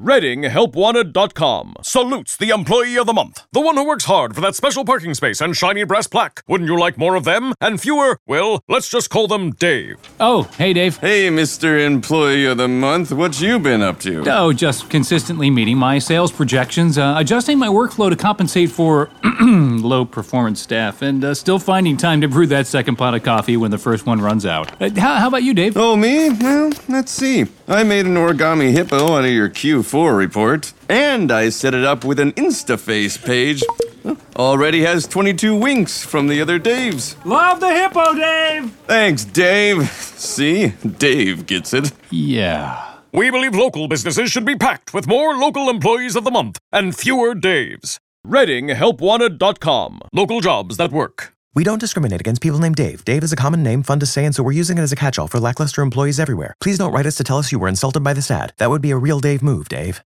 ReadingHelpWanted.com salutes the Employee of the Month, the one who works hard for that special parking space and shiny brass plaque. Wouldn't you like more of them and fewer? Well, let's just call them Dave. Oh, hey, Dave. Hey, Mr. Employee of the Month, what you been up to? Oh, just consistently meeting my sales projections, adjusting my workflow to compensate for low-performance staff, and still finding time to brew that second pot of coffee when the first one runs out. How about you, Dave? Oh, me? Well, let's see. I made an origami hippo out of your Q4 report, and I set it up with an InstaFace page. Already has 22 winks from the other Daves. Love the hippo, Dave! Thanks, Dave. See? Dave gets it. Yeah. We believe local businesses should be packed with more local employees of the month and fewer Daves. ReadingHelpWanted.com. Local jobs that work. We don't discriminate against people named Dave. Dave is a common name, fun to say, and so we're using it as a catch-all for lackluster employees everywhere. Please don't write us to tell us you were insulted by this ad. That would be a real Dave move, Dave.